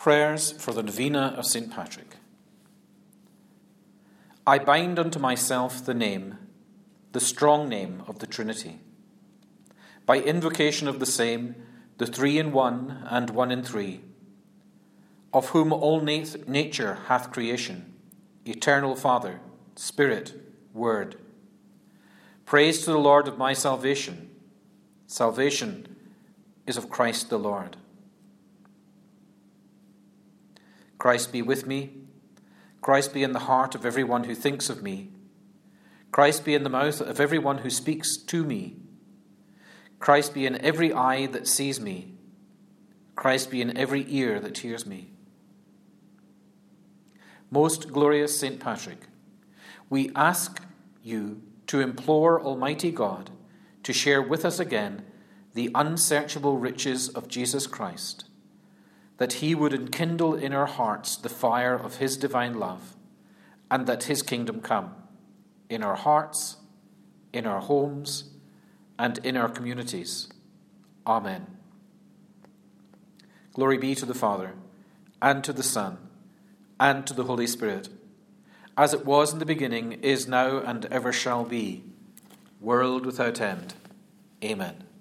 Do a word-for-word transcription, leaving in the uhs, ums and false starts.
Prayers for the Novena of Saint Patrick. I bind unto myself the name, the strong name of the Trinity. By invocation of the same, the three in one and one in three, of whom all nat- nature hath creation, eternal Father, Spirit, Word. Praise to the Lord of my salvation. Salvation is of Christ the Lord. Christ be with me. Christ be in the heart of every one who thinks of me. Christ be in the mouth of every one who speaks to me. Christ be in every eye that sees me. Christ be in every ear that hears me. Most glorious Saint Patrick, we ask you to implore Almighty God to share with us again the unsearchable riches of Jesus Christ, that he would enkindle in our hearts the fire of his divine love, and that his kingdom come in our hearts, in our homes, and in our communities. Amen. Glory be to the Father, and to the Son, and to the Holy Spirit, as it was in the beginning, is now, and ever shall be, world without end. Amen.